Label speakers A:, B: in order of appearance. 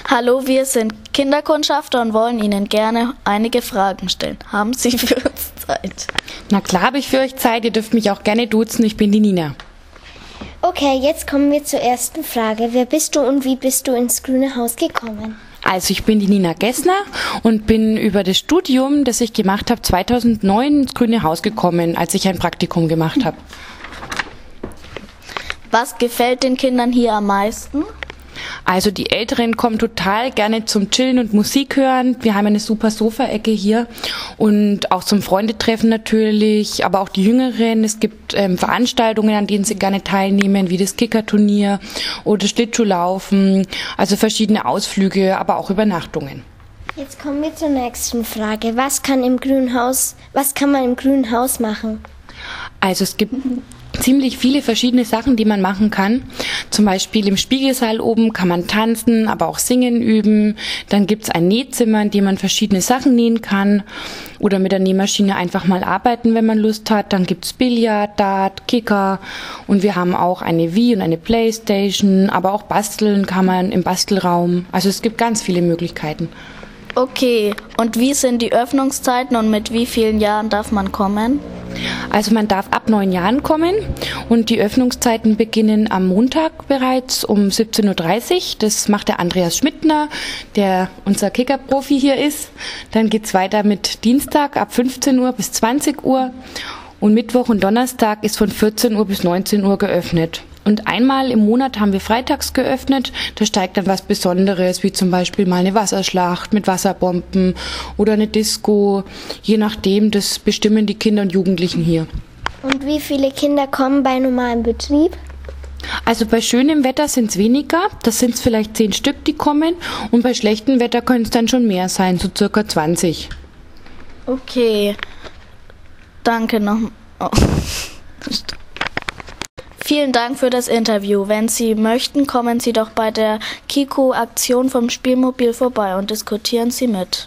A: Hallo, wir sind Kinderkundschafter und wollen Ihnen gerne einige Fragen stellen. Haben Sie für uns Zeit?
B: Na klar habe ich für euch Zeit, ihr dürft mich auch gerne duzen, ich bin die Nina.
C: Okay, jetzt kommen wir zur ersten Frage. Wer bist du und wie bist du ins Grüne Haus gekommen?
B: Also ich bin die Nina Gessner und bin über das Studium, das ich gemacht habe, 2009 ins Grüne Haus gekommen, als ich ein Praktikum gemacht habe.
A: Was gefällt den Kindern hier am meisten?
B: Also die Älteren kommen total gerne zum Chillen und Musik hören. Wir haben eine super Sofaecke hier und auch zum Freundetreffen natürlich, aber auch die Jüngeren. Es gibt Veranstaltungen, an denen sie gerne teilnehmen, wie das Kickerturnier oder Schlittschuhlaufen, also verschiedene Ausflüge, aber auch Übernachtungen.
C: Jetzt kommen wir zur nächsten Frage. Was kann man im Grünen Haus machen?
B: Also es gibt ziemlich viele verschiedene Sachen, die man machen kann. Zum Beispiel im Spiegelsaal oben kann man tanzen, aber auch singen üben. Dann gibt's ein Nähzimmer, in dem man verschiedene Sachen nähen kann oder mit der Nähmaschine einfach mal arbeiten, wenn man Lust hat. Dann gibt's Billard, Dart, Kicker und wir haben auch eine Wii und eine Playstation, aber auch basteln kann man im Bastelraum. Also es gibt ganz viele Möglichkeiten.
A: Okay, und wie sind die Öffnungszeiten und mit wie vielen Jahren darf man kommen?
B: Also man darf ab 9 Jahren kommen und die Öffnungszeiten beginnen am Montag bereits um 17:30 Uhr. Das macht der Andreas Schmidtner, der unser Kickerprofi hier ist. Dann geht's weiter mit Dienstag ab 15 Uhr bis 20 Uhr und Mittwoch und Donnerstag ist von 14 Uhr bis 19 Uhr geöffnet. Und einmal im Monat haben wir freitags geöffnet. Da steigt dann was Besonderes, wie zum Beispiel mal eine Wasserschlacht mit Wasserbomben oder eine Disco. Je nachdem, das bestimmen die Kinder und Jugendlichen hier.
C: Und wie viele Kinder kommen bei normalem Betrieb?
B: Also bei schönem Wetter sind es weniger. Das sind es vielleicht 10 Stück, die kommen. Und bei schlechtem Wetter können es dann schon mehr sein, so circa 20.
A: Okay, danke noch. Oh. Vielen Dank für das Interview. Wenn Sie möchten, kommen Sie doch bei der Kiko-Aktion vom Spielmobil vorbei und diskutieren Sie mit.